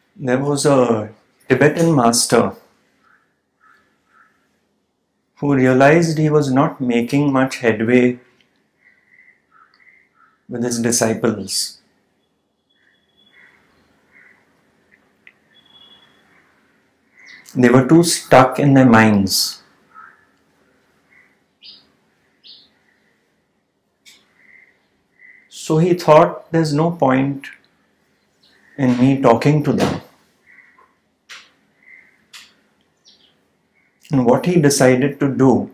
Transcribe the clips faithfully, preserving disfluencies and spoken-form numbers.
There was a Tibetan master who realized he was not making much headway with his disciples. They were too stuck in their minds. So he thought, there's no point in me talking to them. And what he decided to do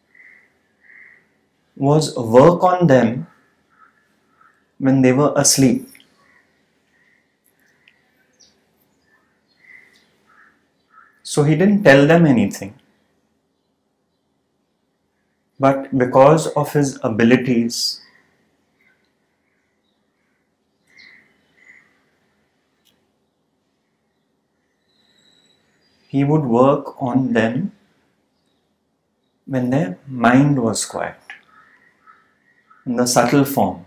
was work on them when they were asleep. So he didn't tell them anything. But because of his abilities, he would work on them when their mind was quiet, in the subtle form.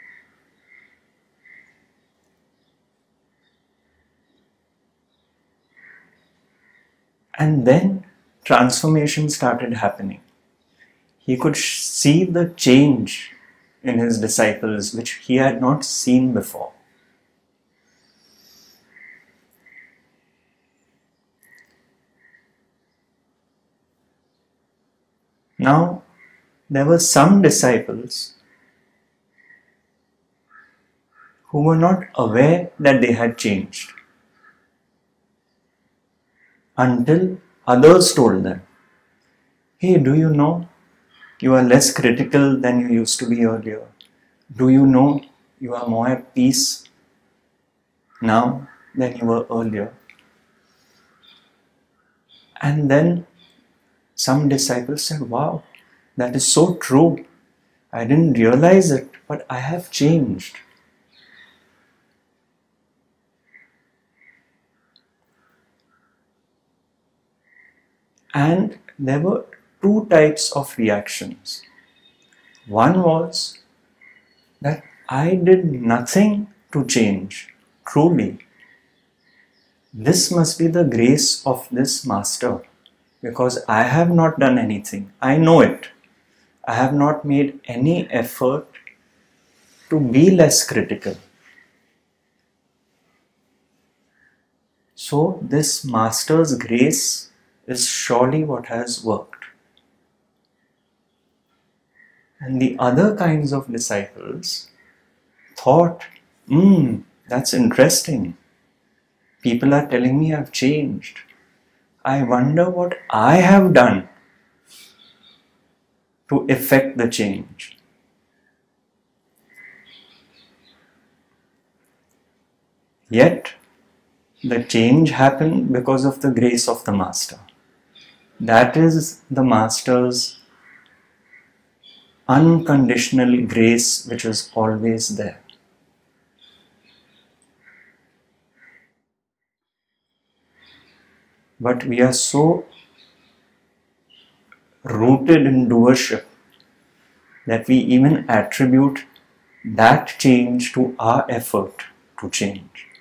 And then transformation started happening. He could sh- see the change in his disciples which he had not seen before. Now, there were some disciples who were not aware that they had changed until others told them, hey, do you know you are less critical than you used to be earlier? Do you know you are more at peace now than you were earlier? And then some disciples said, wow, that is so true. I didn't realize it, but I have changed. And there were two types of reactions. One was that I did nothing to change, truly. This must be the grace of this master, because I have not done anything. I know it. I have not made any effort to be less critical. So this master's grace is surely what has worked. And the other kinds of disciples thought, hmm, that's interesting. People are telling me I've changed. I wonder what I have done to effect the change. Yet, the change happened because of the grace of the Master. That is the Master's unconditional grace which is always there. But we are so rooted in doership that we even attribute that change to our effort to change.